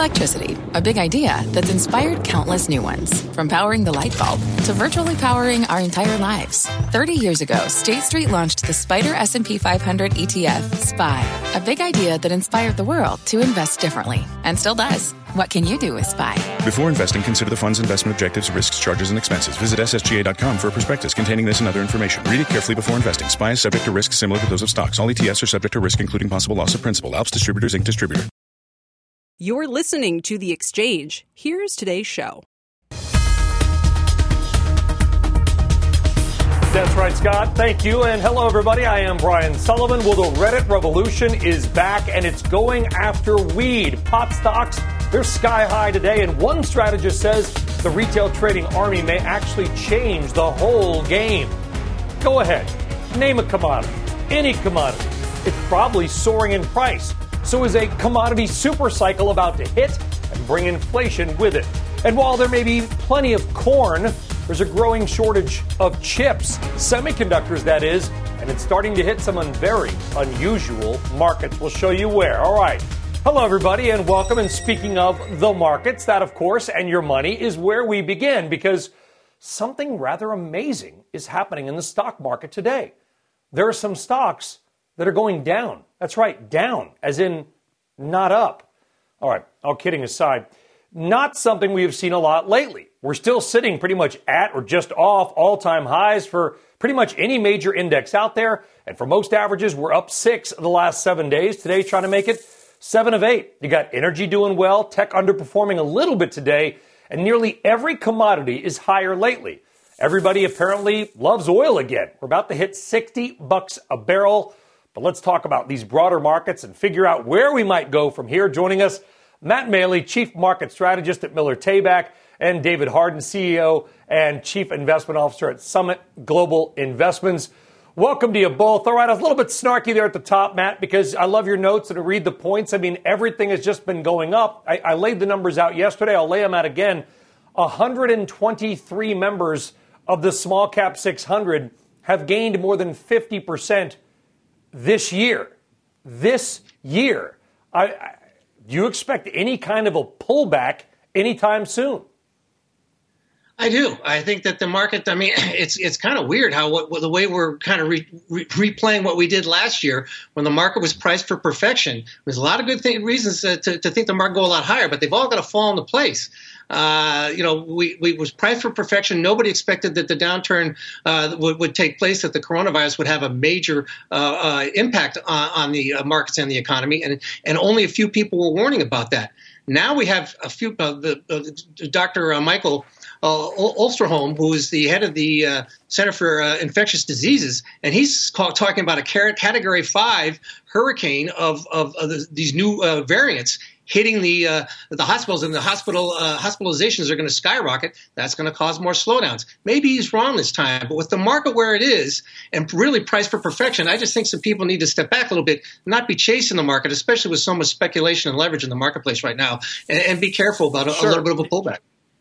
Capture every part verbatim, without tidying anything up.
Electricity, a big idea that's inspired countless new ones. From powering the light bulb to virtually powering our entire lives. thirty years ago, State Street launched the Spider S and P five hundred E T F, S P Y, a big idea that inspired the world to invest differently, and still does. What can you do with S P Y? Before investing, consider the fund's investment objectives, risks, charges, and expenses. Visit S S G A dot com for a prospectus containing this and other information. Read it carefully before investing. S P Y is subject to risks similar to those of stocks. All E T Fs are subject to risk, including possible loss of principal. Alps Distributors, Incorporated. Distributor. You're listening to The Exchange. Here's today's show. That's right, Scott. Thank you. And hello, everybody. I am Brian Sullivan. Well, the Reddit revolution is back, and it's going after weed. Pot stocks, they're sky high today, and one strategist says the retail trading army may actually change the whole game. Go ahead. Name a commodity. Any commodity. It's probably soaring in price. So is a commodity super cycle about to hit and bring inflation with it? And while there may be plenty of corn, there's a growing shortage of chips, semiconductors that is, and it's starting to hit some un- very unusual markets. We'll show you where. All right. Hello, everybody, and welcome. And speaking of the markets, that, of course, and your money is where we begin, because something rather amazing is happening in the stock market today. There are some stocks that are going down. That's right, down, as in not up. All right, all kidding aside, not something we have seen a lot lately. We're still sitting pretty much at or just off all-time highs for pretty much any major index out there. And for most averages, we're up six of the last seven days. Today's trying to make it seven of eight. You got energy doing well, tech underperforming a little bit today, and nearly every commodity is higher lately. Everybody apparently loves oil again. We're about to hit sixty bucks a barrel. But let's talk about these broader markets and figure out where we might go from here. Joining us, Matt Maley, Chief Market Strategist at Miller Tabak, and David Harden, C E O and Chief Investment Officer at Summit Global Investments. Welcome to you both. All right, I was a little bit snarky there at the top, Matt, because I love your notes and to read the points. I mean, everything has just been going up. I, I laid the numbers out yesterday. I'll lay them out again. one hundred twenty-three members of the small cap six hundred have gained more than fifty percent this year. This year. I, I, do you expect any kind of a pullback anytime soon? I do. I think that the market, I mean, it's it's kind of weird how what, the way we're kind of re, re, replaying what we did last year when the market was priced for perfection. There's a lot of good thing, reasons to, to, to think the market go a lot higher, but they've all got to fall into place. Uh, you know, we, we was priced for perfection. Nobody expected that the downturn uh, would, would take place, that the coronavirus would have a major uh, uh, impact on, on the uh, markets and the economy, and and only a few people were warning about that. Now we have a few. Uh, the uh, Doctor Uh, Michael uh, Osterholm, who is the head of the uh, Center for uh, Infectious Diseases, and he's call, talking about a Category Five hurricane of of, of the, these new uh, variants hitting the uh, the hospitals, and the hospital uh, hospitalizations are going to skyrocket. That's going to cause more slowdowns. Maybe he's wrong this time, but with the market where it is and really priced for perfection, I just think some people need to step back a little bit, not be chasing the market, especially with so much speculation and leverage in the marketplace right now, and, and be careful about a, sure. a little bit of a pullback.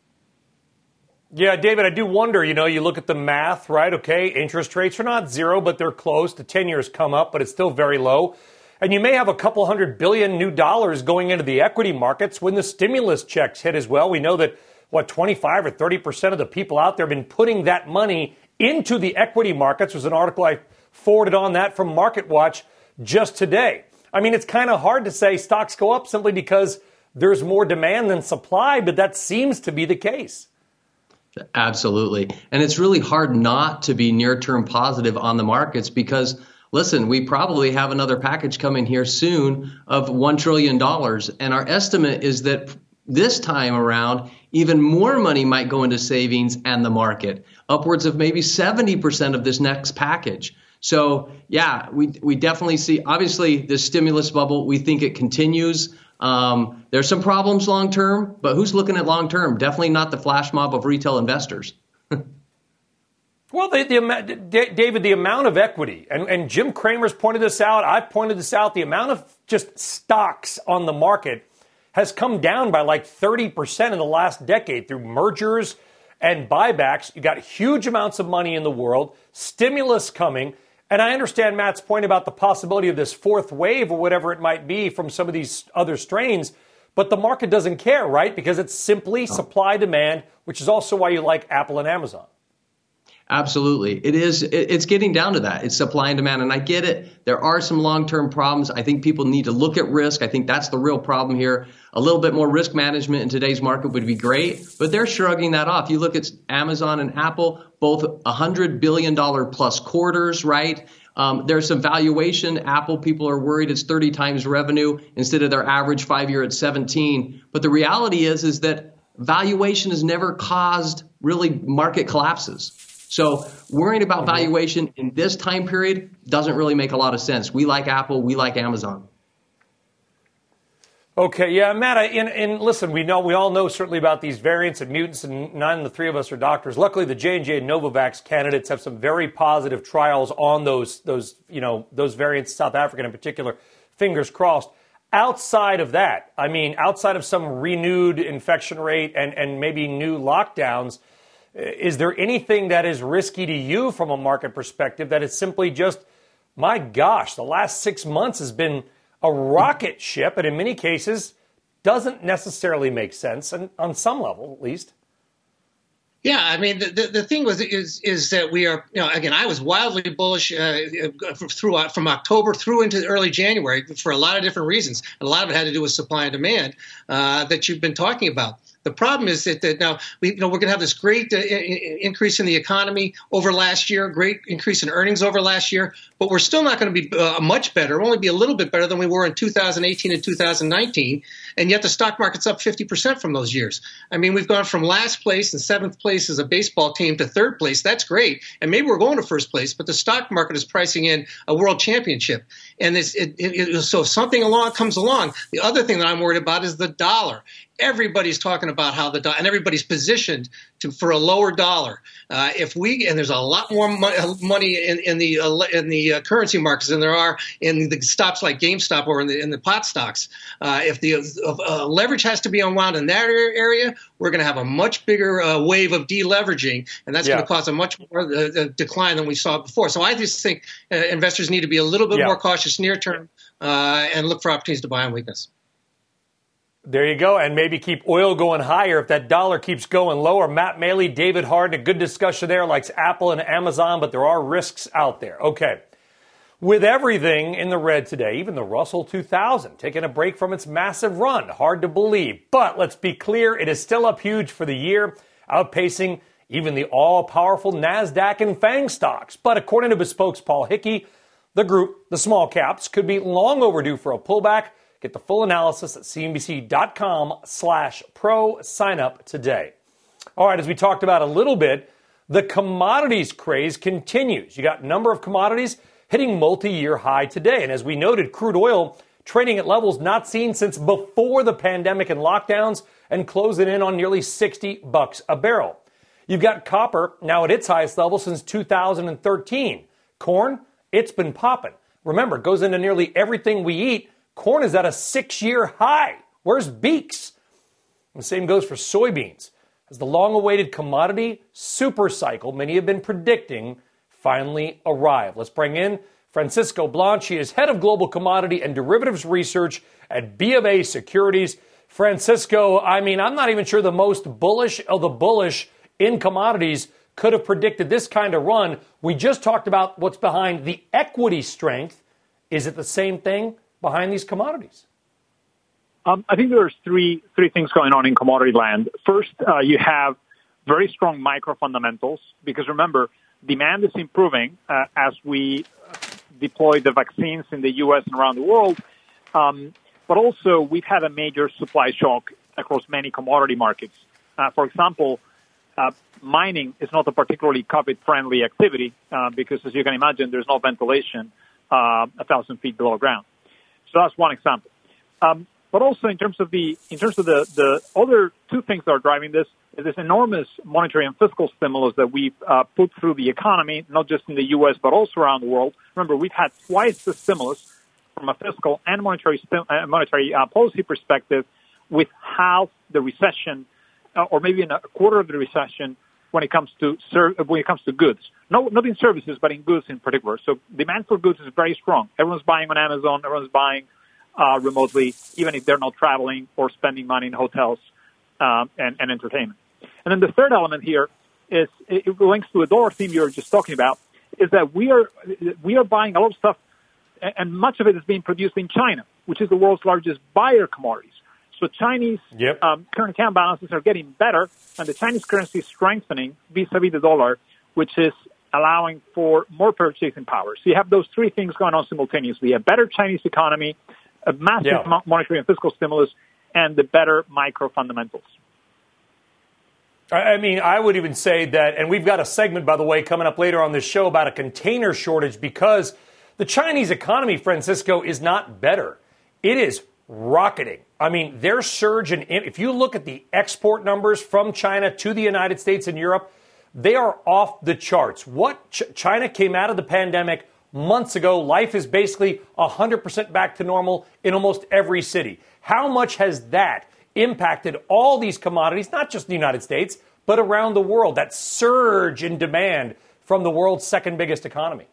Yeah, David, I do wonder, you know, you look at the math, right? Okay, interest rates are not zero, but they're close. The ten years come up, but it's still very low. And you may have a couple hundred billion new dollars going into the equity markets when the stimulus checks hit as well. We know that, what, twenty-five or thirty percent of the people out there have been putting that money into the equity markets. There's an article I forwarded on that from MarketWatch just today. I mean, it's kind of hard to say stocks go up simply because there's more demand than supply, but that seems to be the case. Absolutely. And it's really hard not to be near-term positive on the markets because, listen, we probably have another package coming here soon of one trillion dollars. And our estimate is that this time around, even more money might go into savings and the market, upwards of maybe seventy percent of this next package. So, yeah, we we definitely see, obviously, the stimulus bubble, we think it continues. Um, there's some problems long term, but who's looking at long term? Definitely not the flash mob of retail investors. Well, the, the, David, the amount of equity, and, and Jim Cramer's pointed this out, I've pointed this out, the amount of just stocks on the market has come down by like thirty percent in the last decade through mergers and buybacks. You got huge amounts of money in the world, stimulus coming. And I understand Matt's point about the possibility of this fourth wave or whatever it might be from some of these other strains. But the market doesn't care, right? Because it's simply supply demand, which is also why you like Apple and Amazon. Absolutely. It is. It's getting down to that. It's supply and demand. And I get it. There are some long-term problems. I think people need to look at risk. I think that's the real problem here. A little bit more risk management in today's market would be great, but they're shrugging that off. You look at Amazon and Apple, both one hundred billion dollars plus quarters, right? Um, there's some valuation. Apple, people are worried it's thirty times revenue instead of their average five-year at seventeen. But the reality is, is that valuation has never caused really market collapses. So worrying about valuation in this time period doesn't really make a lot of sense. We like Apple. We like Amazon. Okay, yeah, Matt, I, and, and listen, we know we all know certainly about these variants and mutants, and none of the three of us are doctors. Luckily, the J and J and Novavax candidates have some very positive trials on those, those, you know, those variants, South African in particular. Fingers crossed. Outside of that, I mean, outside of some renewed infection rate and, and maybe new lockdowns, is there anything that is risky to you from a market perspective that is simply just, my gosh, the last six months has been a rocket ship, and in many cases doesn't necessarily make sense, and on some level at least? Yeah, I mean, the, the, the thing was is is that we are, you know, again, I was wildly bullish uh, throughout from October through into early January for a lot of different reasons. And a lot of it had to do with supply and demand uh, that you've been talking about. The problem is that, that now we, you know, we're going to have this great uh, increase in the economy over last year, great increase in earnings over last year, but we're still not going to be uh, much better. We'll only be a little bit better than we were in two thousand eighteen and two thousand nineteen, and yet the stock market's up fifty percent from those years. I mean, we've gone from last place and seventh place as a baseball team to third place. That's great, and maybe we're going to first place, but the stock market is pricing in a world championship. And this, it, it, it, so if something along comes along, the other thing that I'm worried about is the dollar. Everybody's talking about how the dollar, and everybody's positioned to for a lower dollar. Uh, if we and there's a lot more mo- money in, in the uh, in the uh, currency markets than there are in the stocks like GameStop or in the in the pot stocks. Uh, if the uh, uh, leverage has to be unwound in that area, we're going to have a much bigger uh, wave of deleveraging, and that's yeah. going to cause a much more uh, decline than we saw before. So I just think uh, investors need to be a little bit yeah. more cautious near term uh, and look for opportunities to buy on weakness. There you go, and maybe keep oil going higher if that dollar keeps going lower. Matt Maley, David Harden, a good discussion there, likes Apple and Amazon, but there are risks out there. Okay, with everything in the red today, even the Russell two thousand taking a break from its massive run. Hard to believe, but let's be clear, it is still up huge for the year, outpacing even the all-powerful NASDAQ and FANG stocks. But according to Bespoke's Paul Hickey, the group, the small caps, could be long overdue for a pullback. Get the full analysis at cnbc.com slash pro. Sign up today. All right, as we talked about a little bit, the commodities craze continues. You got a number of commodities hitting multi-year high today. And as we noted, crude oil trading at levels not seen since before the pandemic and lockdowns and closing in on nearly sixty bucks a barrel. You've got copper now at its highest level since two thousand thirteen. Corn, it's been popping. Remember, it goes into nearly everything we eat. Corn is at a six-year high. Where's Beeks? And the same goes for soybeans. As the long-awaited commodity super cycle many have been predicting finally arrived. Let's bring in Francisco Blanch. He is head of global commodity and derivatives research at B of A Securities. Francisco, I mean, I'm not even sure the most bullish of the bullish in commodities could have predicted this kind of run. We just talked about what's behind the equity strength. Is it the same thing behind these commodities? Um, I think there's three three things going on in commodity land. First, uh, you have very strong micro fundamentals, because remember, demand is improving uh, as we deploy the vaccines in the U S and around the world. Um, but also, we've had a major supply shock across many commodity markets. Uh, for example, uh, mining is not a particularly COVID-friendly activity uh, because, as you can imagine, there's no ventilation uh, a thousand feet below ground. So that's one example. Um, but also in terms of the in terms of the, the other two things that are driving this is this enormous monetary and fiscal stimulus that we've uh, put through the economy, not just in the U S but also around the world. Remember, we've had twice the stimulus from a fiscal and monetary uh, monetary uh, policy perspective, with half the recession, uh, or maybe in a quarter of the recession when it comes to ser- when it comes to goods. No, not in services, but in goods in particular. So demand for goods is very strong. Everyone's buying on Amazon. Everyone's buying uh, remotely, even if they're not traveling or spending money in hotels um, and, and entertainment. And then the third element here is it links to the dollar theme you were just talking about, is that we are we are buying a lot of stuff, and much of it is being produced in China, which is the world's largest buyer of commodities. So Chinese yep. um, current account balances are getting better, and the Chinese currency is strengthening vis-a-vis the dollar, which is allowing for more purchasing power. So you have those three things going on simultaneously: a better Chinese economy, a massive yeah. monetary and fiscal stimulus, and the better micro fundamentals. I mean, I would even say that, and we've got a segment, by the way, coming up later on this show about a container shortage, because the Chinese economy, Francisco, is not better. It is rocketing. I mean, their surge in, if you look at the export numbers from China to the United States and Europe, they are off the charts. What Ch- China came out of the pandemic months ago, life is basically one hundred percent back to normal in almost every city. How much has that impacted all these commodities, not just in the United States, but around the world, that surge in demand from the world's second biggest economy?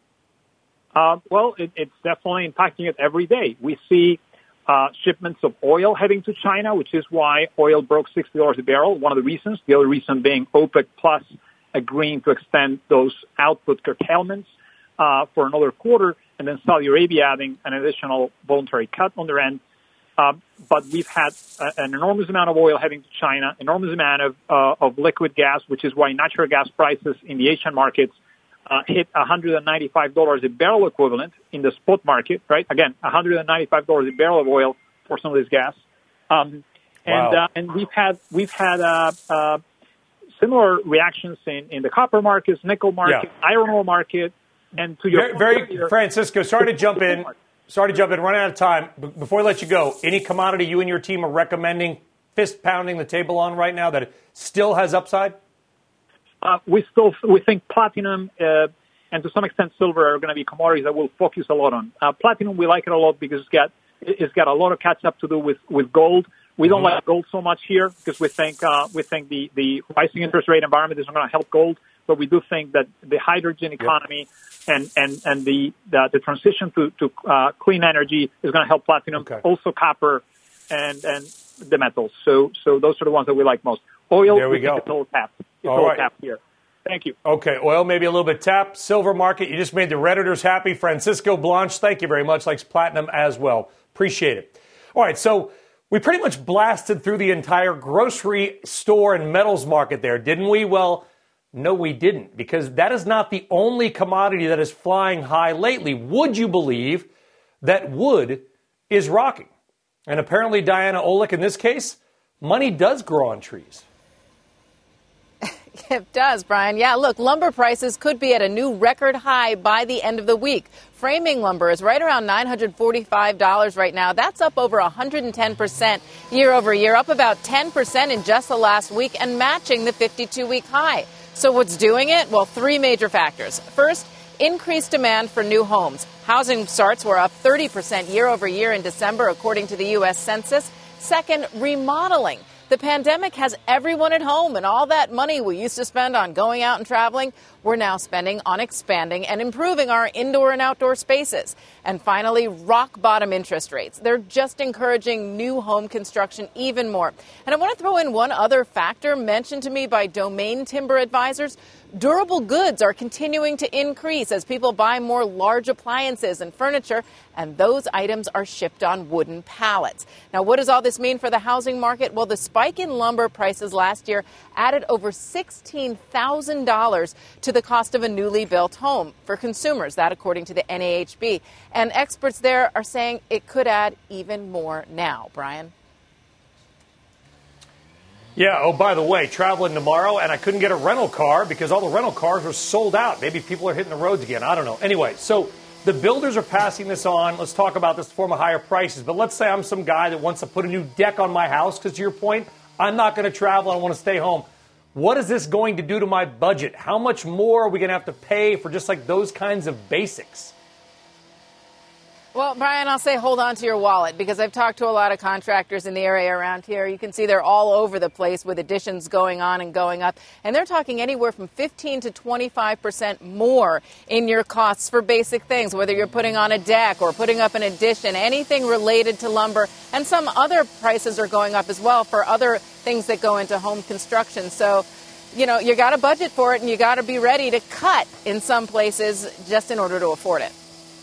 Uh, well, it, it's definitely impacting it every day. We see uh, shipments of oil heading to China, which is why oil broke sixty dollars a barrel, one of the reasons. The other reason being OPEC Plus agreeing to extend those output curtailments uh, for another quarter, and then Saudi Arabia adding an additional voluntary cut on their end. Uh, but we've had a, an enormous amount of oil heading to China, enormous amount of, uh, of liquid gas, which is why natural gas prices in the Asian markets uh, hit one hundred ninety-five dollars a barrel equivalent in the spot market, right? Again, one hundred ninety-five dollars a barrel of oil for some of this gas. Um, and wow. uh, and we've had we've had uh, uh, similar reactions in, in the copper markets, nickel market, yeah. iron ore market, and to your very, point, very Francisco, sorry to jump in. Sorry to jump in, running out of time. Before I let you go, any commodity you and your team are recommending, fist pounding the table on right now that still has upside? Uh, we still we think platinum uh, and to some extent silver are going to be commodities that we'll focus a lot on. Uh, platinum, we like it a lot because it's got it's got a lot of catch up to do with, with gold. We don't mm-hmm. like gold so much here because we think uh, we think the, the rising interest rate environment is not going to help gold, but we do think that the hydrogen economy yep. and, and, and the, the the transition to, to uh, clean energy is going to help platinum, okay. also copper and and the metals. So so those are the ones that we like most. Oil, there we, we go. It's a little tapped. It's All a little right. tapped here. Thank you. Okay, oil maybe a little bit tapped. Silver market, you just made the Redditors happy. Francisco Blanche, thank you very much. Likes platinum as well. Appreciate it. All right, so we pretty much blasted through the entire grocery store and metals market there, didn't we? Well, no, we didn't, because that is not the only commodity that is flying high lately. Would you believe that wood is rocking? And apparently, Diana Olick, in this case, money does grow on trees. It does, Brian. Yeah, look, lumber prices could be at a new record high by the end of the week. Framing lumber is right around nine hundred forty-five dollars right now. That's up over one hundred ten percent year over year, up about ten percent in just the last week and matching the fifty-two week high. So what's doing it? Well, three major factors. First, increased demand for new homes. Housing starts were up thirty percent year over year in December, according to the U S Census. Second, remodeling. The pandemic has everyone at home, and all that money we used to spend on going out and traveling, we're now spending on expanding and improving our indoor and outdoor spaces. And finally, rock bottom interest rates. They're just encouraging new home construction even more. And I want to throw in one other factor mentioned to me by Domain Timber Advisors. Durable goods are continuing to increase as people buy more large appliances and furniture, and those items are shipped on wooden pallets. Now, what does all this mean for the housing market? Well, the spike in lumber prices last year added over sixteen thousand dollars to the cost of a newly built home for consumers, that according to the N A H B. And experts there are saying it could add even more now. Brian? Yeah, oh, by the way, traveling tomorrow, and I couldn't get a rental car because all the rental cars were sold out. Maybe people are hitting the roads again. I don't know. Anyway, so the builders are passing this on. Let's talk about this form of higher prices. But let's say I'm some guy that wants to put a new deck on my house because, to your point, I'm not going to travel. I want to stay home. What is this going to do to my budget? How much more are we going to have to pay for just like those kinds of basics? Well, Brian, I'll say hold on to your wallet because I've talked to a lot of contractors in the area around here. You can see they're all over the place with additions going on and going up. And they're talking anywhere from fifteen to twenty-five percent more in your costs for basic things, whether you're putting on a deck or putting up an addition, anything related to lumber. And some other prices are going up as well for other things that go into home construction. So, you know, you got to budget for it and you got to be ready to cut in some places just in order to afford it.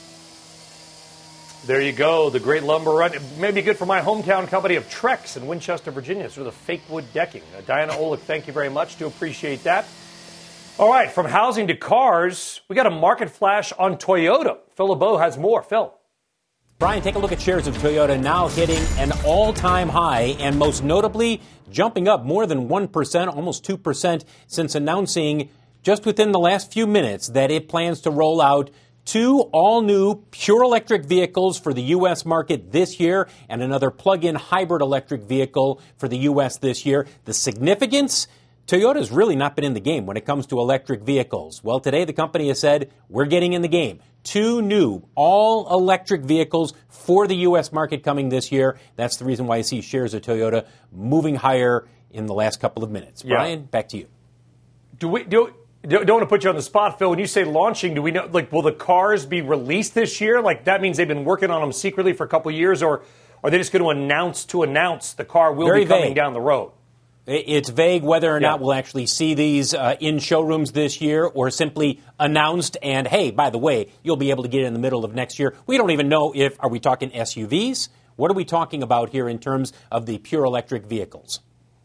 There you go, the great lumber run. It may be good for my hometown company of Trex in Winchester, Virginia. It's sort of the fake wood decking. Uh, Diana Olick, thank you very much. Do appreciate that. All right, from housing to cars, we got a market flash on Toyota. Phil LeBeau has more. Phil. Brian, take a look at shares of Toyota now hitting an all-time high and most notably jumping up more than one percent, almost two percent, since announcing just within the last few minutes that it plans to roll out two all-new pure electric vehicles for the U S market this year and another plug-in hybrid electric vehicle for the U S this year. The significance? Toyota's really not been in the game when it comes to electric vehicles. Well, today the company has said, we're getting in the game. Two new all-electric vehicles for the U S market coming this year. That's the reason why I see shares of Toyota moving higher in the last couple of minutes. Yeah. Brian, back to you. Do we do? Don't want to put you on the spot, Phil. When you say launching, do we know, like, will the cars be released this year? Like, that means they've been working on them secretly for a couple of years, or are they just going to announce to announce the car will Very be coming vague. down the road? It's vague whether or Yeah. not we'll actually see these uh, in showrooms this year or simply announced and, hey, by the way, you'll be able to get it in the middle of next year. We don't even know if, are we talking S U Vs? What are we talking about here in terms of the pure electric vehicles?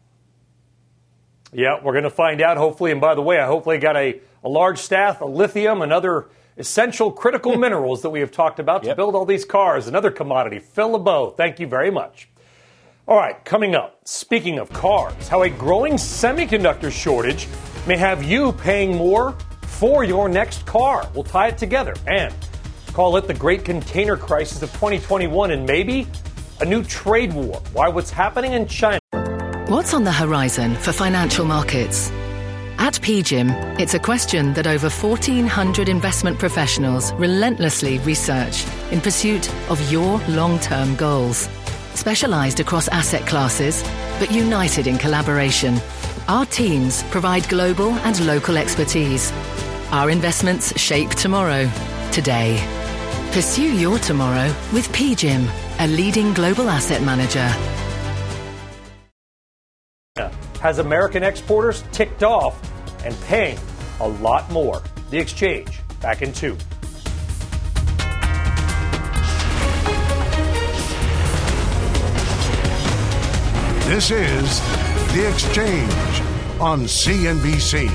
Yeah, we're going to find out, hopefully. And by the way, I hopefully got a, a large staff of lithium and other essential critical minerals that we have talked about Yep. to build all these cars. Another commodity. Phil LeBeau, thank you very much. All right, coming up, speaking of cars, how a growing semiconductor shortage may have you paying more for your next car. We'll tie it together and call it the great container crisis of twenty twenty-one and maybe a new trade war. Why what's happening in China. What's on the horizon for financial markets? At P G I M, it's a question that over fourteen hundred investment professionals relentlessly research in pursuit of your long-term goals. Specialized across asset classes, but united in collaboration, our teams provide global and local expertise. Our investments shape tomorrow, today. Pursue your tomorrow with P G I M, a leading global asset manager. Has American exporters ticked off and paying a lot more. The Exchange, back in two. This is The Exchange on C N B C.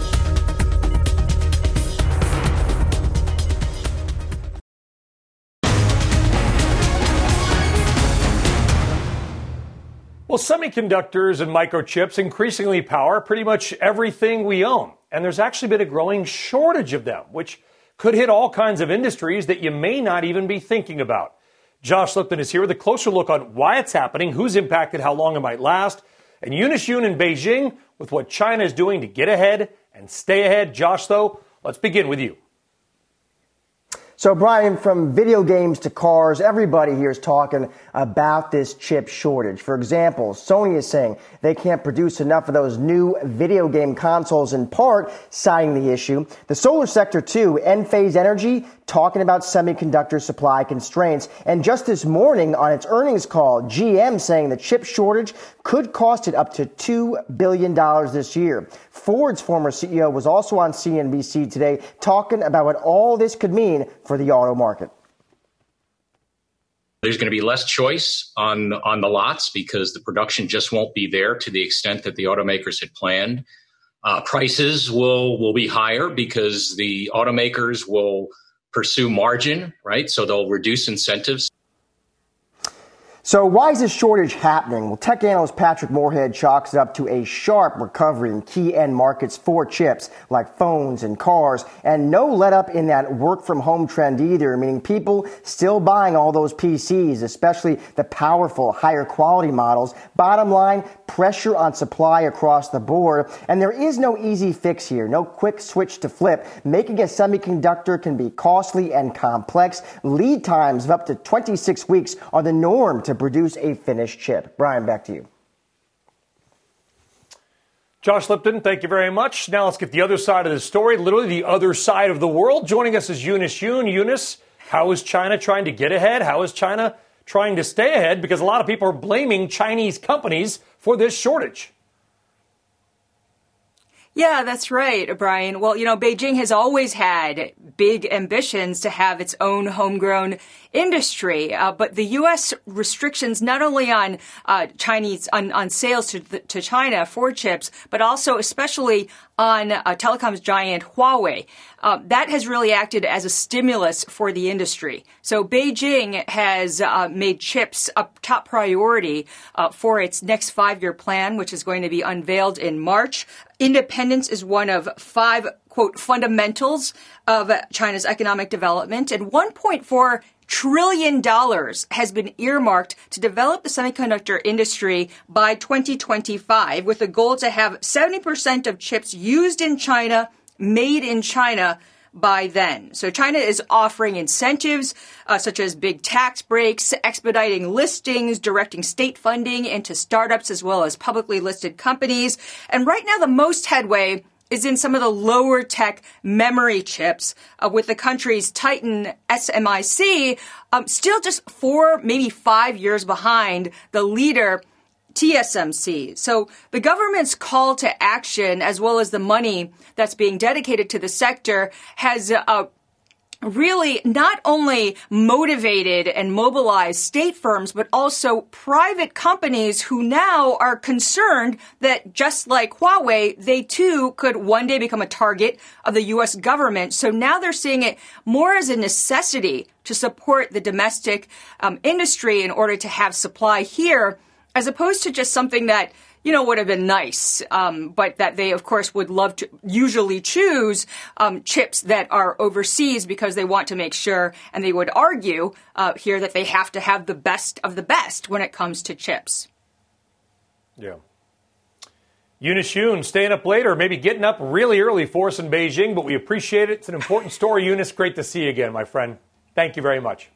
Well, semiconductors and microchips increasingly power pretty much everything we own. And there's actually been a growing shortage of them, which could hit all kinds of industries that you may not even be thinking about. Josh Lipton is here with a closer look on why it's happening, who's impacted, how long it might last, and Eunice Yoon in Beijing with what China is doing to get ahead and stay ahead. Josh, though, let's begin with you. So, Brian, from video games to cars, everybody here is talking about this chip shortage. For example, Sony is saying they can't produce enough of those new video game consoles, in part citing the issue. The solar sector, too, Enphase Energy, talking about semiconductor supply constraints. And just this morning on its earnings call, G M saying the chip shortage could cost it up to two billion dollars this year. Ford's former C E O was also on C N B C today talking about what all this could mean for the auto market. There's going to be less choice on, on the lots because the production just won't be there to the extent that the automakers had planned. Uh, prices will, will be higher because the automakers will pursue margin, right? So they'll reduce incentives. So why is this shortage happening? Well, tech analyst Patrick Moorhead chalks it up to a sharp recovery in key end markets for chips like phones and cars, and no let up in that work from home trend either, meaning people still buying all those P Cs, especially the powerful, higher quality models. Bottom line, pressure on supply across the board, and there is no easy fix here, no quick switch to flip. Making a semiconductor can be costly and complex. Lead times of up to twenty-six weeks are the norm to produce a finished chip. Brian, back to you. Josh Lipton, thank you very much. Now let's get the other side of the story, literally the other side of the world. Joining us is Eunice Yoon. Eunice, how is China trying to get ahead? How is China trying to stay ahead? Because a lot of people are blaming Chinese companies for this shortage. Yeah, that's right, Brian. Well, you know, Beijing has always had big ambitions to have its own homegrown industry. Uh, but the U S restrictions not only on uh, Chinese on, on sales to the, to China for chips, but also especially on uh, telecoms giant Huawei. Uh, that has really acted as a stimulus for the industry. So Beijing has uh, made chips a top priority uh, for its next five-year plan, which is going to be unveiled in March. Independence is one of five, quote, fundamentals of China's economic development, and one point four trillion dollars has been earmarked to develop the semiconductor industry by twenty twenty-five, with a goal to have seventy percent of chips used in China made in China by then. So China is offering incentives uh, such as big tax breaks, expediting listings, directing state funding into startups as well as publicly listed companies. And right now, the most headway is in some of the lower tech memory chips, uh, with the country's Titan S M I C um, still just four, maybe five years behind the leader T S M C. So the government's call to action, as well as the money that's being dedicated to the sector, has uh, really not only motivated and mobilized state firms, but also private companies who now are concerned that, just like Huawei, they too could one day become a target of the U S government. So now they're seeing it more as a necessity to support the domestic um, industry in order to have supply here, as opposed to just something that, you know, would have been nice, um, but that they, of course, would love to usually choose um, chips that are overseas because they want to make sure, and they would argue uh, here, that they have to have the best of the best when it comes to chips. Yeah. Eunice Yoon, staying up later, maybe getting up really early for us in Beijing, but we appreciate it. It's an important story, Eunice. Great to see you again, my friend. Thank you very much.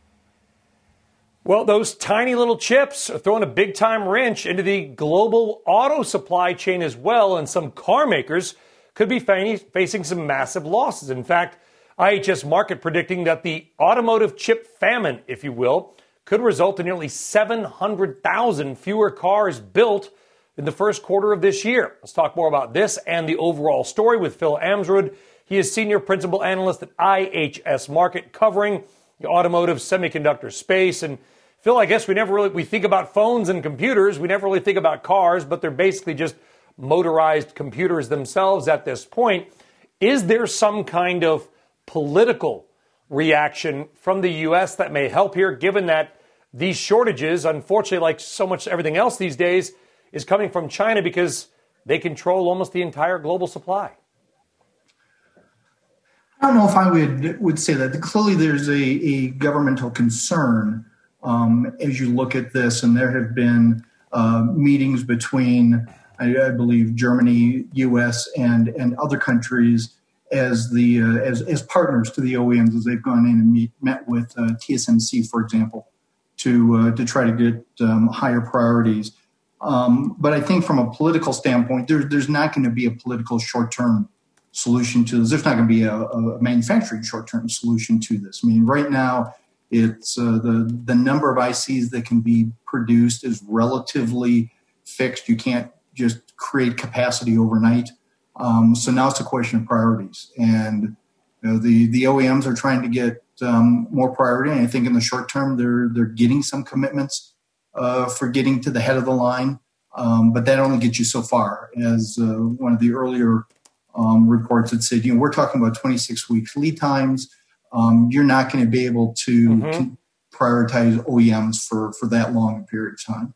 Well, those tiny little chips are throwing a big-time wrench into the global auto supply chain as well, and some car makers could be facing some massive losses. In fact, I H S Markit predicting that the automotive chip famine, if you will, could result in nearly seven hundred thousand fewer cars built in the first quarter of this year. Let's talk more about this and the overall story with Phil Amsrud. He is Senior Principal Analyst at I H S Markit, covering the automotive semiconductor space. And Phil, I guess we never really, we think about phones and computers. We never really think about cars, but they're basically just motorized computers themselves at this point. Is there some kind of political reaction from the U S that may help here, given that these shortages, unfortunately, like so much everything else these days, is coming from China because they control almost the entire global supply? I don't know if I would would say that. Clearly, there's a, a governmental concern um, as you look at this, and there have been uh, meetings between, I, I believe, Germany, U S, and and other countries as the uh, as as partners to the O E Ms as they've gone in and meet, met with uh, T S M C, for example, to uh, to try to get um, higher priorities. Um, but I think from a political standpoint, there, there's not going to be a political short-term solution to this. There's not going to be a, a manufacturing short-term solution to this. I mean, right now, it's uh, the the number of I Cs that can be produced is relatively fixed. You can't just create capacity overnight. Um, so now it's a question of priorities, and you know, the the O E Ms are trying to get um, more priority. And I think in the short term, they're they're getting some commitments uh, for getting to the head of the line, um, but that only gets you so far. As uh, one of the earlier Um, reports that said, you know, we're talking about twenty-six weeks lead times. Um, you're not going to be able to, mm-hmm. to prioritize O E Ms for, for that long a period of time.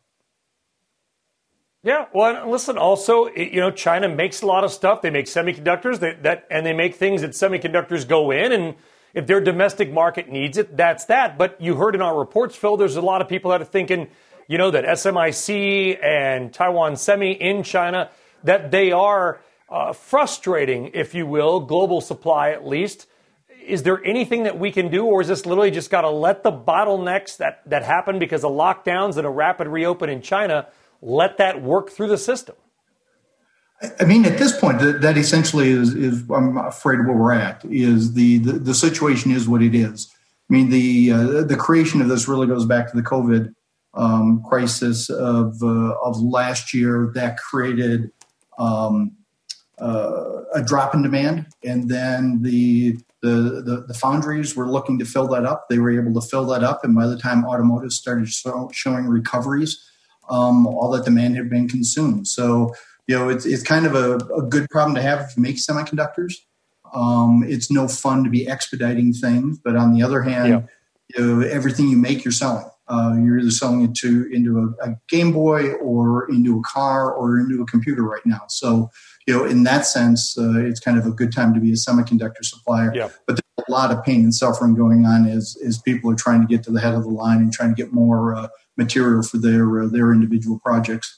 Yeah, well, listen, also, you know, China makes a lot of stuff. They make semiconductors that, that and they make things that semiconductors go in. And if their domestic market needs it, that's that. But you heard in our reports, Phil, there's a lot of people that are thinking, you know, that S M I C and Taiwan Semi in China, that they are uh, frustrating, if you will, global supply at least. Is there anything that we can do, or is this literally just got to let the bottlenecks that, that happen because of lockdowns and a rapid reopen in China, let that work through the system? I mean, at this point, that, that essentially is, is, I'm afraid where we're at, is the, the, the situation is what it is. I mean, the uh, the creation of this really goes back to the COVID um, crisis of uh, of last year that created um, uh, a drop in demand. And then the, the, the, the foundries were looking to fill that up. They were able to fill that up. And by the time automotive started show, showing recoveries, um, all that demand had been consumed. So, you know, it's it's kind of a, a good problem to have if you make semiconductors. Um, it's no fun to be expediting things, but on the other hand, yeah. you know, everything you make, you're selling. Uh, you're either selling it to into a, a Game Boy or into a car or into a computer right now. So, you know, in that sense, uh, it's kind of a good time to be a semiconductor supplier. Yeah. But there's a lot of pain and suffering going on as as people are trying to get to the head of the line and trying to get more uh, material for their uh, their individual projects.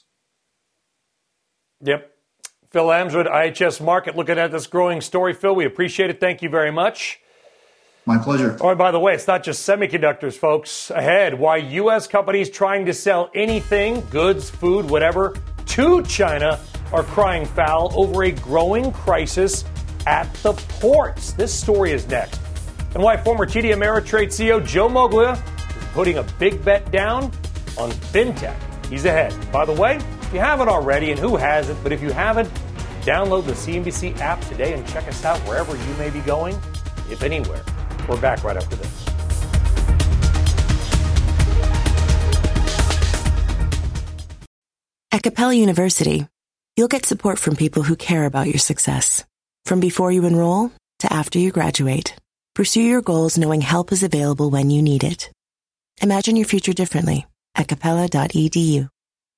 Yep. Phil Amswood, I H S Markit, looking at this growing story. Phil, we appreciate it. Thank you very much. My pleasure. Oh, and by the way, it's not just semiconductors, folks. Ahead, why U S companies trying to sell anything, goods, food, whatever, to China are crying foul over a growing crisis at the ports. This story is next. And why former T D Ameritrade C E O Joe Moglia is putting a big bet down on fintech. He's ahead. By the way, if you haven't already, and who hasn't, but if you haven't, download the C N B C app today and check us out wherever you may be going, if anywhere. We're back right after this. At Capella University, you'll get support from people who care about your success. From before you enroll to after you graduate, pursue your goals knowing help is available when you need it. Imagine your future differently at capella dot e d u.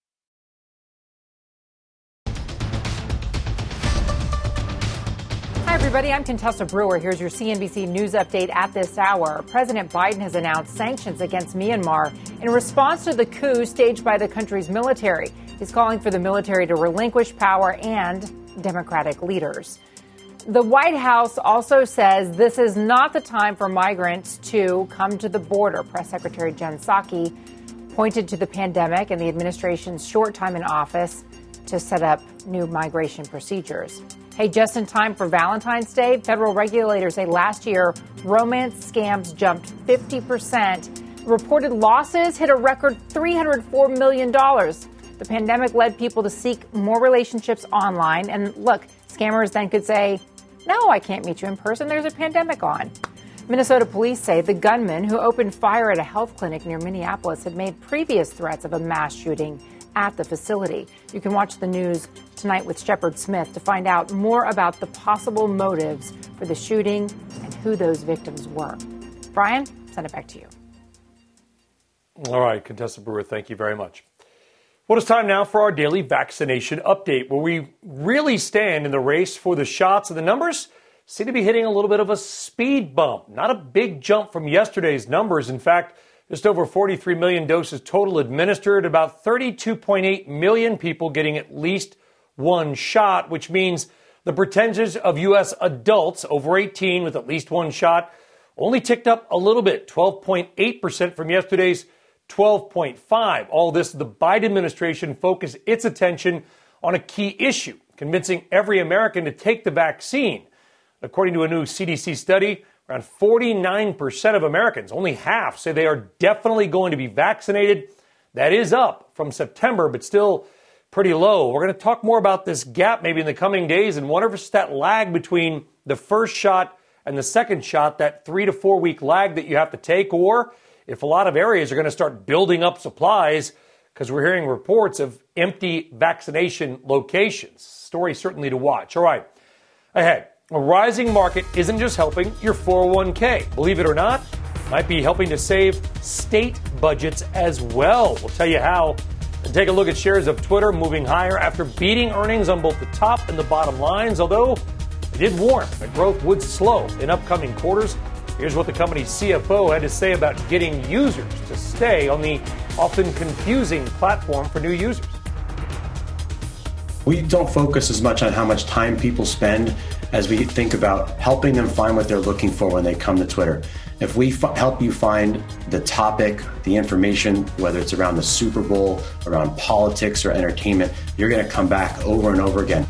Hi, everybody. I'm Contessa Brewer. Here's your C N B C News update at this hour. President Biden has announced sanctions against Myanmar in response to the coup staged by the country's military. He's calling for the military to relinquish power and democratic leaders. The White House also says this is not the time for migrants to come to the border. Press Secretary Jen Psaki pointed to the pandemic and the administration's short time in office to set up new migration procedures. Hey, just in time for Valentine's Day, federal regulators say last year romance scams jumped fifty percent. Reported losses hit a record three hundred four million dollars. The pandemic led people to seek more relationships online. And look, scammers then could say, no, I can't meet you in person. There's a pandemic on. Minnesota police say the gunman who opened fire at a health clinic near Minneapolis had made previous threats of a mass shooting at the facility. You can watch the news tonight with Shepard Smith to find out more about the possible motives for the shooting and who those victims were. Brian, send it back to you. All right, Contessa Brewer, thank you very much. Well, it's time now for our daily vaccination update, where we really stand in the race for the shots, and the numbers seem to be hitting a little bit of a speed bump. Not a big jump from yesterday's numbers. In fact, just over forty-three million doses total administered, about thirty-two point eight million people getting at least one shot, which means the percentage of U S adults over eighteen with at least one shot only ticked up a little bit, twelve point eight percent from yesterday's twelve point five. All this, the Biden administration focused its attention on a key issue, convincing every American to take the vaccine. According to a new C D C study, around forty-nine percent of Americans, only half, say they are definitely going to be vaccinated. That is up from September, but still pretty low. We're going to talk more about this gap maybe in the coming days and wonder if it's that lag between the first shot and the second shot, that three to four week lag that you have to take, or if a lot of areas are going to start building up supplies because we're hearing reports of empty vaccination locations. Story certainly to watch. All right, ahead. A rising market isn't just helping your four oh one k. Believe it or not, might be helping to save state budgets as well. We'll tell you how. And take a look at shares of Twitter moving higher after beating earnings on both the top and the bottom lines, although it did warn that growth would slow in upcoming quarters. Here's what the company's C F O had to say about getting users to stay on the often confusing platform for new users. We don't focus as much on how much time people spend as we think about helping them find what they're looking for when they come to Twitter. If we f- help you find the topic, the information, whether it's around the Super Bowl, around politics or entertainment, you're going to come back over and over again.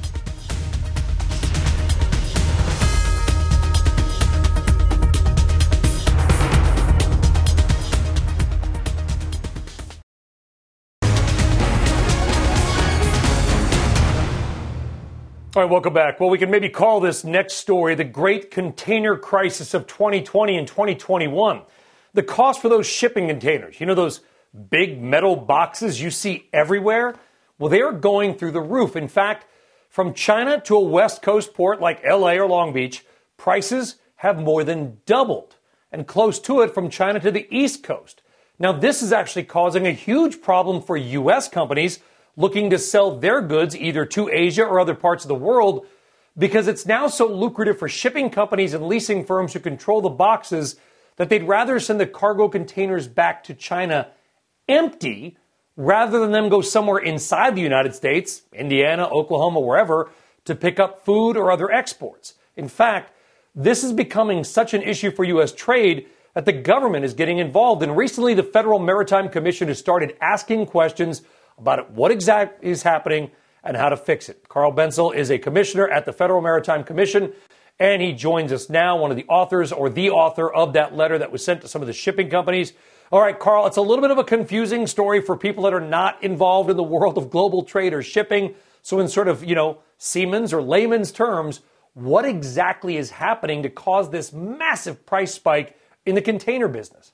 All right, welcome back. Well, we can maybe call this next story the Great Container Crisis of twenty twenty and twenty twenty-one. The cost for those shipping containers, you know, those big metal boxes you see everywhere? Well, they are going through the roof. In fact, from China to a West Coast port like L A or Long Beach, prices have more than doubled. And close to it from China to the East Coast. Now, this is actually causing a huge problem for U S companies looking to sell their goods either to Asia or other parts of the world, because it's now so lucrative for shipping companies and leasing firms who control the boxes that they'd rather send the cargo containers back to China empty rather than them go somewhere inside the United States, Indiana, Oklahoma, wherever, to pick up food or other exports. In fact, this is becoming such an issue for U S trade that the government is getting involved. And recently, the Federal Maritime Commission has started asking questions about what exactly is happening and how to fix it. Carl Bentzel is a commissioner at the Federal Maritime Commission, and he joins us now, one of the authors or the author of that letter that was sent to some of the shipping companies. All right, Carl, it's a little bit of a confusing story for people that are not involved in the world of global trade or shipping. So in sort of, you know, seaman's or layman's terms, what exactly is happening to cause this massive price spike in the container business?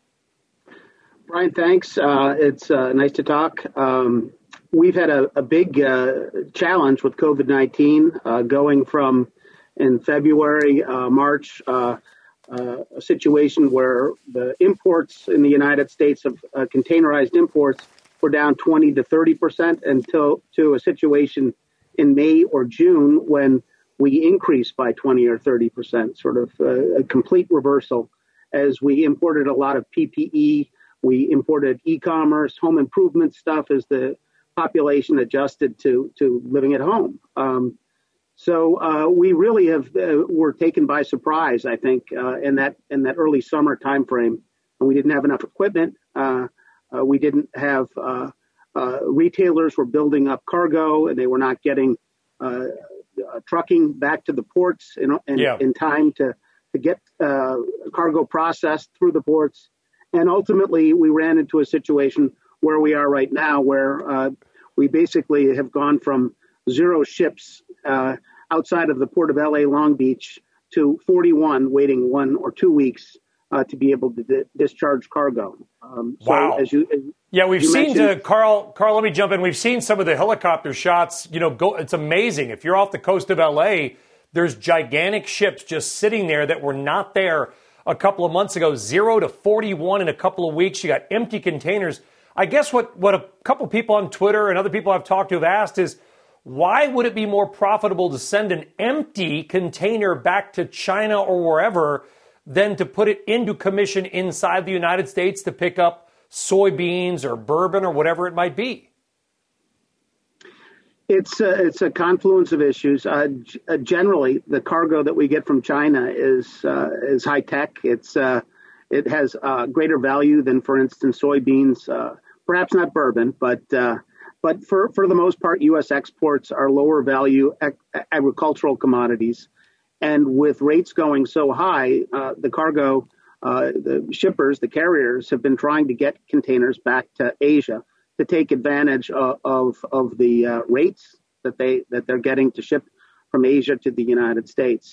Brian, thanks. Uh, it's uh, nice to talk. Um, we've had a, a big uh, challenge with COVID nineteen uh, going from in February, uh, March, uh, uh, a situation where the imports in the United States of uh, containerized imports were down twenty to thirty percent until to a situation in May or June when we increased by twenty or thirty percent, sort of uh, a complete reversal as we imported a lot of P P E. We imported e-commerce, home improvement stuff as the population adjusted to to living at home. Um, so uh, we really have uh, were taken by surprise, I think, uh, in that in that early summer timeframe. And we didn't have enough equipment. Uh, uh, we didn't have uh, uh, retailers were building up cargo, and they were not getting uh, uh, trucking back to the ports in in, yeah. in time to to get uh, cargo processed through the ports. And ultimately, we ran into a situation where we are right now, where uh, we basically have gone from zero ships uh, outside of the port of L A Long Beach to forty-one waiting one or two weeks uh, to be able to di- discharge cargo. Um, so wow. As you, as yeah, we've you seen, uh, Carl, Carl, let me jump in. We've seen some of the helicopter shots, you know, go. It's amazing. If you're off the coast of L A, there's gigantic ships just sitting there that were not there a couple of months ago, zero to forty-one in a couple of weeks. You got empty containers. I guess what, what a couple of people on Twitter and other people I've talked to have asked is, why would it be more profitable to send an empty container back to China or wherever than to put it into commission inside the United States to pick up soybeans or bourbon or whatever it might be? It's a, it's a confluence of issues. Uh, g- uh, generally, the cargo that we get from China is uh, is high tech. It's uh, it has uh, greater value than, for instance, soybeans. Uh, perhaps not bourbon, but uh, but for, for the most part, U S exports are lower value ag- agricultural commodities. And with rates going so high, uh, the cargo, uh, the shippers, the carriers have been trying to get containers back to Asia to take advantage of of, of the uh, rates that they that they're getting to ship from Asia to the United States.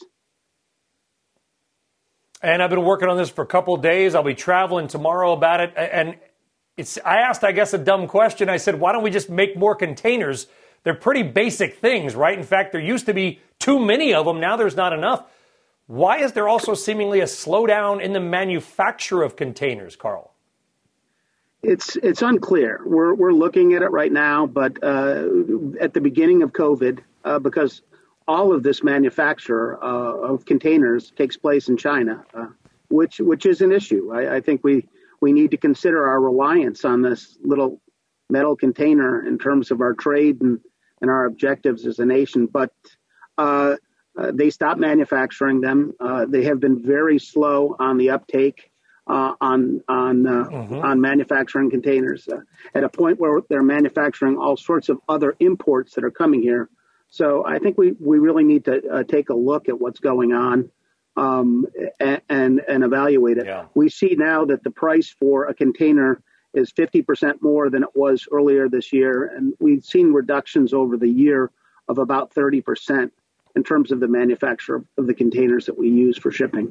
And I've been working on this for a couple of days. I'll be traveling tomorrow about it. And it's I asked, I guess, a dumb question. I said, why don't we just make more containers? They're pretty basic things, right? In fact, there used to be too many of them. Now there's not enough. Why is there also seemingly a slowdown in the manufacture of containers, Carl? It's it's unclear. We're we're looking at it right now, but uh, at the beginning of COVID, uh, because all of this manufacture uh, of containers takes place in China, uh, which which is an issue. I, I think we we need to consider our reliance on this little metal container in terms of our trade and, and our objectives as a nation. But uh, uh, they stopped manufacturing them. Uh, they have been very slow on the uptake. Uh, on on uh, mm-hmm. on manufacturing containers uh, at a point where they're manufacturing all sorts of other imports that are coming here. So I think we, we really need to uh, take a look at what's going on um, and, and and evaluate it. Yeah. We see now that the price for a container is fifty percent more than it was earlier this year, and we've seen reductions over the year of about thirty percent in terms of the manufacture of the containers that we use for shipping.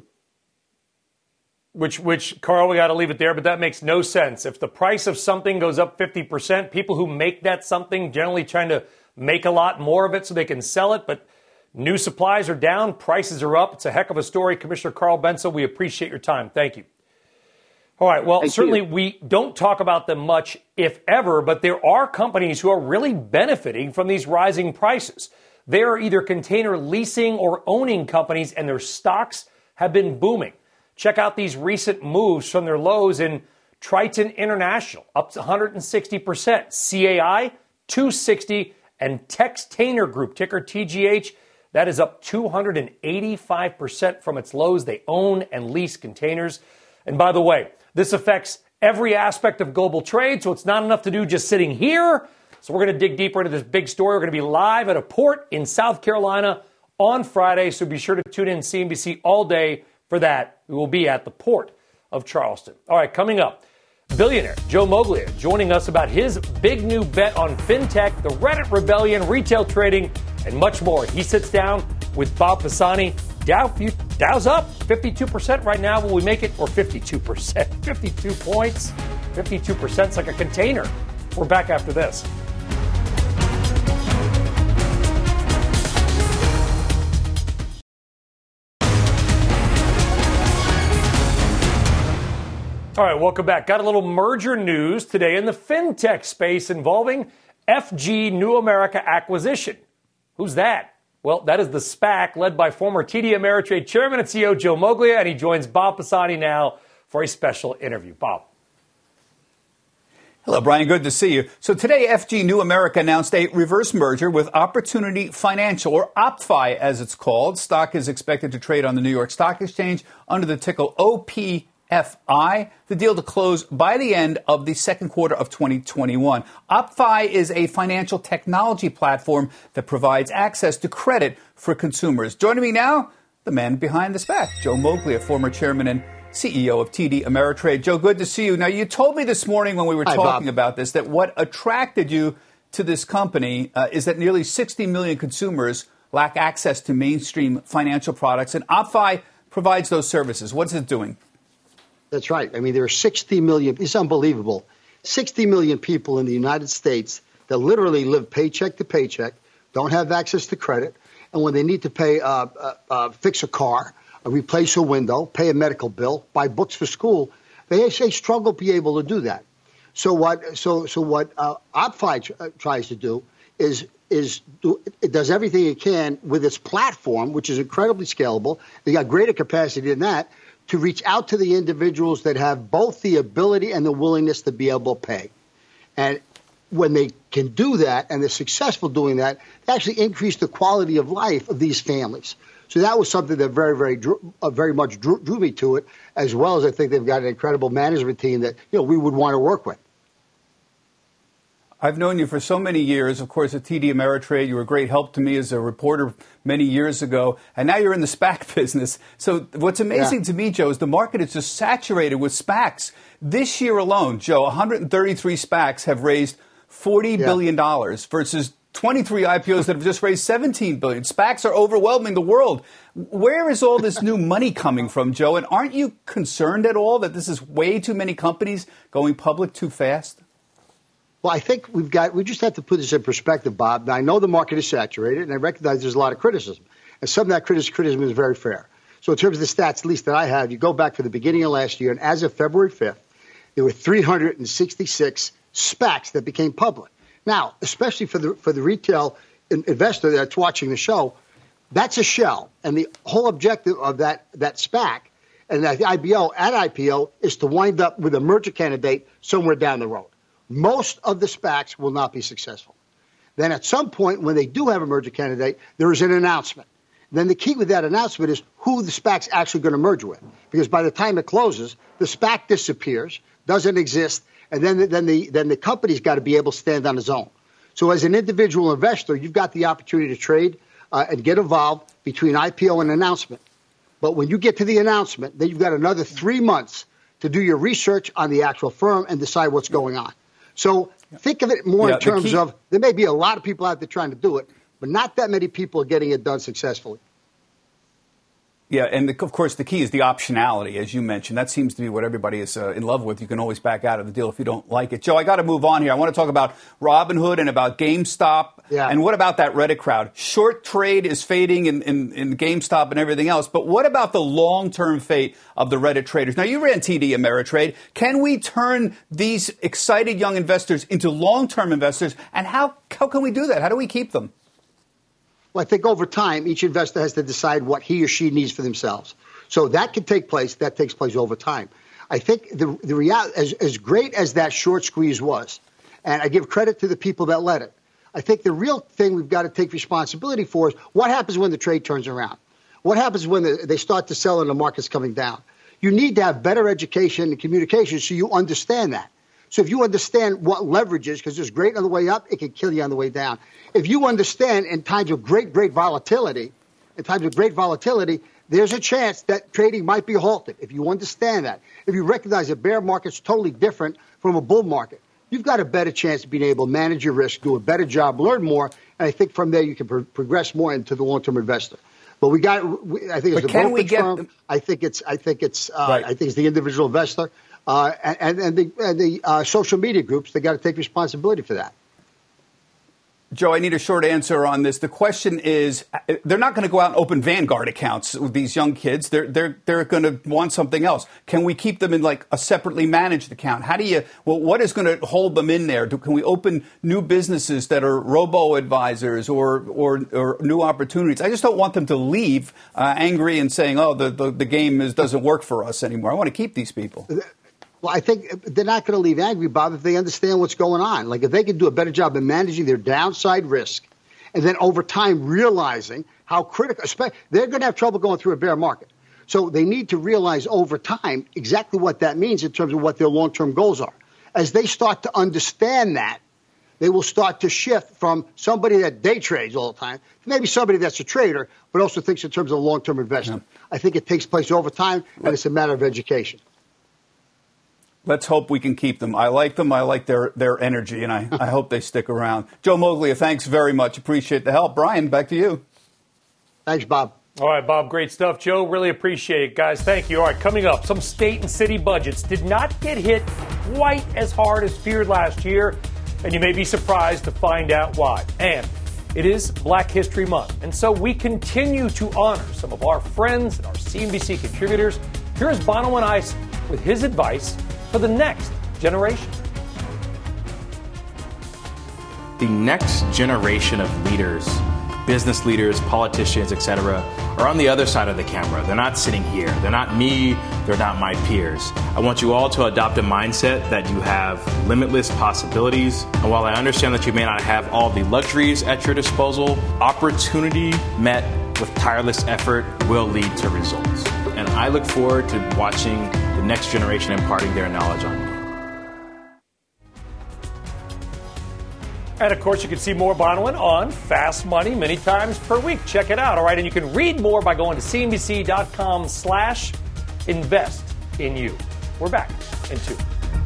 Which, which, Carl, we got to leave it there, but that makes no sense. If the price of something goes up fifty percent, people who make that something generally trying to make a lot more of it so they can sell it, but new supplies are down, prices are up. It's a heck of a story. Commissioner Carl Bentzel, we appreciate your time. Thank you. All right, well, Thank certainly you. We don't talk about them much, if ever, but there are companies who are really benefiting from these rising prices. They are either container leasing or owning companies, and their stocks have been booming. Check out these recent moves from their lows in Triton International, up to one hundred sixty percent. C A I, two hundred sixty, and Textainer Group, ticker T G H, that is up two hundred eighty-five percent from its lows. They own and lease containers. And by the way, this affects every aspect of global trade, so it's not enough to do just sitting here. So we're going to dig deeper into this big story. We're going to be live at a port in South Carolina on Friday, so be sure to tune in C N B C all day for that. We will be at the port of Charleston. All right, coming up, billionaire Joe Moglia joining us about his big new bet on fintech, the Reddit rebellion, retail trading, and much more. He sits down with Bob Pisani. Dow, Dow's up fifty-two percent right now. Will we make it? Or fifty-two percent? fifty-two points? fifty-two percent is like a container. We're back after this. All right, welcome back. Got a little merger news today in the fintech space involving F G New America Acquisition. Who's that? Well, that is the SPAC led by former T D Ameritrade Chairman and C E O Joe Moglia, and he joins Bob Pisani now for a special interview. Bob. Hello, Brian. Good to see you. So today, F G New America announced a reverse merger with Opportunity Financial, or OppFi as it's called. Stock is expected to trade on the New York Stock Exchange under the ticker O P F I, the deal to close by the end of the second quarter of twenty twenty-one. OppFi is a financial technology platform that provides access to credit for consumers. Joining me now, the man behind the SPAC, Joe Moglia, former chairman and C E O of T D Ameritrade. Joe, good to see you. Now, you told me this morning when we were Hi, talking Bob. about this that what attracted you to this company uh, is that nearly sixty million consumers lack access to mainstream financial products, and OppFi provides those services. What's it doing? That's right. I mean, there are sixty million. It's unbelievable. sixty million people in the United States that literally live paycheck to paycheck, don't have access to credit, and when they need to pay, uh, uh, uh, fix a car, uh, replace a window, pay a medical bill, buy books for school, they say struggle to be able to do that. So what? So so what uh, OppFi tr- uh, tries to do is is do, it does everything it can with its platform, which is incredibly scalable. They got greater capacity than that, to reach out to the individuals that have both the ability and the willingness to be able to pay. And when they can do that and they're successful doing that, they actually increase the quality of life of these families. So that was something that very, very, uh, very much drew, drew me to it, as well as I think they've got an incredible management team that, you know, we would want to work with. I've known you for so many years. Of course, at T D Ameritrade, you were a great help to me as a reporter many years ago. And now you're in the SPAC business. So what's amazing yeah. to me, Joe, is the market is just saturated with SPACs. This year alone, Joe, one hundred thirty-three SPACs have raised forty yeah. billion dollars versus twenty-three I P Os that have just raised seventeen billion dollars. SPACs are overwhelming the world. Where is all this new money coming from, Joe? And aren't you concerned at all that this is way too many companies going public too fast? Well, I think we've got, we just have to put this in perspective, Bob. Now, I know the market is saturated, and I recognize there's a lot of criticism. And some of that criticism is very fair. So in terms of the stats, at least that I have, you go back to the beginning of last year, and as of February fifth, there were three hundred sixty-six SPACs that became public. Now, especially for the for the retail in, investor that's watching the show, that's a shell. And the whole objective of that, that SPAC and that I B O at I P O is to wind up with a merger candidate somewhere down the road. Most of the SPACs will not be successful. Then at some point, when they do have a merger candidate, there is an announcement. Then the key with that announcement is who the SPAC's actually going to merge with. Because by the time it closes, the SPAC disappears, doesn't exist, and then the, then the then the company's got to be able to stand on its own. So as an individual investor, you've got the opportunity to trade uh, and get involved between I P O and announcement. But when you get to the announcement, then you've got another three months to do your research on the actual firm and decide what's going on. So think of it more yeah, in terms key- of there may be a lot of people out there trying to do it, but not that many people are getting it done successfully. Yeah, and the, of course the key is the optionality, as you mentioned. That seems to be what everybody is uh, in love with. You can always back out of the deal if you don't like it. Joe, I got to move on here. I want to talk about Robinhood and about GameStop. Yeah. And what about that Reddit crowd? Short trade is fading in, in, in GameStop and everything else. But what about the long-term fate of the Reddit traders? Now, you ran T D Ameritrade. Can we turn these excited young investors into long-term investors? And how, how can we do that? How do we keep them? Well, I think over time, each investor has to decide what he or she needs for themselves. So that can take place. That takes place over time. I think the the reality, as, as great as that short squeeze was, and I give credit to the people that led it, I think the real thing we've got to take responsibility for is what happens when the trade turns around. What happens when the, they start to sell and the market's coming down? You need to have better education and communication so you understand that. So if you understand what leverage is, because it's great on the way up, it can kill you on the way down. If you understand in times of great, great volatility, in times of great volatility, there's a chance that trading might be halted. If you understand that, if you recognize a bear market's totally different from a bull market, you've got a better chance of being able to manage your risk, do a better job, learn more, and I think from there you can pro- progress more into the long-term investor. But we got, we, I think it's but the can we brokerage get firm. I think it's, I think it's, uh, right. I think it's the individual investor. Uh, and, and the, and the uh, social media groups, they got to take responsibility for that. Joe, I need a short answer on this. The question is, they're not going to go out and open Vanguard accounts with these young kids. They're they're they're going to want something else. Can we keep them in like a separately managed account? How do you? Well, what is going to hold them in there? Do, can we open new businesses that are robo advisors or or or new opportunities? I just don't want them to leave uh, angry and saying, "Oh, the the, the game is, doesn't work for us anymore." I want to keep these people. Well, I think they're not going to leave angry, Bob, if they understand what's going on. Like if they can do a better job in managing their downside risk and then over time realizing how critical, they're going to have trouble going through a bear market. So they need to realize over time exactly what that means in terms of what their long-term goals are. As they start to understand that, they will start to shift from somebody that day trades all the time to maybe somebody that's a trader, but also thinks in terms of long-term investment. Yeah. I think it takes place over time, and it's a matter of education. Let's hope we can keep them. I like them. I like their, their energy, and I, I hope they stick around. Joe Moglia, thanks very much. Appreciate the help. Brian, back to you. Thanks, Bob. All right, Bob, great stuff. Joe, really appreciate it. Guys, thank you. All right, coming up, some state and city budgets did not get hit quite as hard as feared last year, and you may be surprised to find out why. And it is Black History Month, and so we continue to honor some of our friends and our C N B C contributors. Here's Bono and Ice with his advice for the next generation. The next generation of leaders, business leaders, politicians, et cetera, are on the other side of the camera. They're not sitting here. They're not me. They're not my peers. I want you all to adopt a mindset that you have limitless possibilities. And while I understand that you may not have all the luxuries at your disposal, opportunity met with tireless effort will lead to results. And I look forward to watching the next generation imparting their knowledge on you. And, of course, you can see more Bonawyn on Fast Money many times per week. Check it out, all right? And you can read more by going to cnbc.com slash invest in you. We're back in two.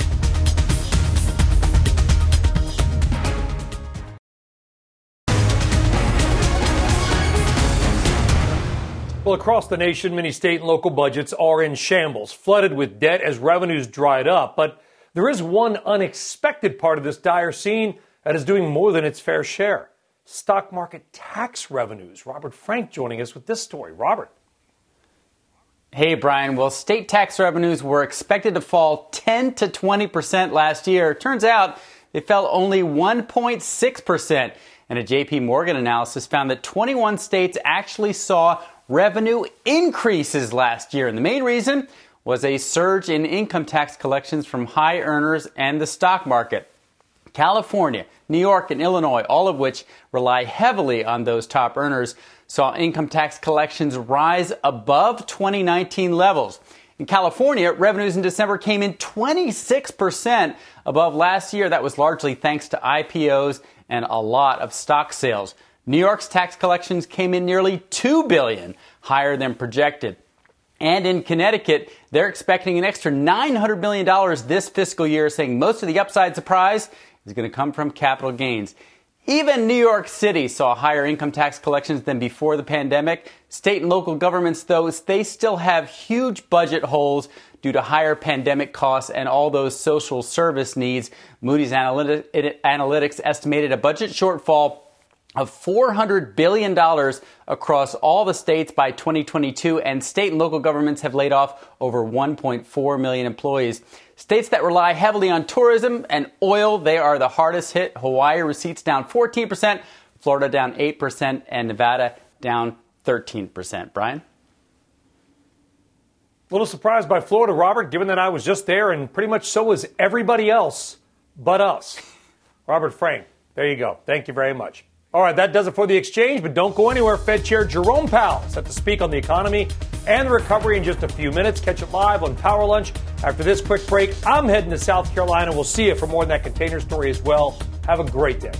Well, across the nation, many state and local budgets are in shambles, flooded with debt as revenues dried up. But there is one unexpected part of this dire scene that is doing more than its fair share. Stock market tax revenues. Robert Frank joining us with this story. Robert. Hey, Brian. Well, state tax revenues were expected to fall ten to twenty percent last year. Turns out they fell only one point six percent. And a J P Morgan analysis found that twenty-one states actually saw revenue increases last year. And the main reason was a surge in income tax collections from high earners and the stock market. California, New York, and Illinois, all of which rely heavily on those top earners, saw income tax collections rise above twenty nineteen levels. In California, revenues in December came in twenty-six percent above last year. That was largely thanks to I P Os and a lot of stock sales. New York's tax collections came in nearly two billion dollars higher than projected. And in Connecticut, they're expecting an extra nine hundred million dollars this fiscal year, saying most of the upside surprise is going to come from capital gains. Even New York City saw higher income tax collections than before the pandemic. State and local governments, though, they still have huge budget holes due to higher pandemic costs and all those social service needs. Moody's Analytics estimated a budget shortfall of four hundred billion dollars across all the states by twenty twenty-two, and state and local governments have laid off over one point four million employees. States that rely heavily on tourism and oil, they are the hardest hit. Hawaii receipts down fourteen percent, Florida down eight percent, and Nevada down thirteen percent. Brian? A little surprised by Florida, Robert, given that I was just there, and pretty much so was everybody else but us. Robert Frank, there you go. Thank you very much. All right, that does it for the exchange, but don't go anywhere. Fed Chair Jerome Powell set to speak on the economy and the recovery in just a few minutes. Catch it live on Power Lunch. After this quick break, I'm heading to South Carolina. We'll see you for more on that container story as well. Have a great day.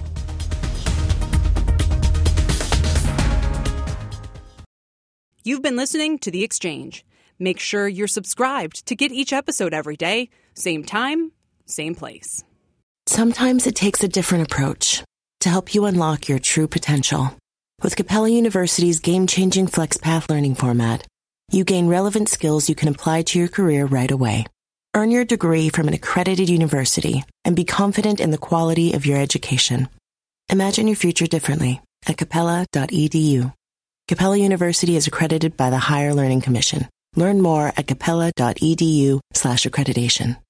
You've been listening to The Exchange. Make sure you're subscribed to get each episode every day. Same time, same place. Sometimes it takes a different approach to help you unlock your true potential. With Capella University's game-changing FlexPath learning format, you gain relevant skills you can apply to your career right away. Earn your degree from an accredited university and be confident in the quality of your education. Imagine your future differently at capella dot e d u. Capella University is accredited by the Higher Learning Commission. Learn more at capella dot e d u slash accreditation.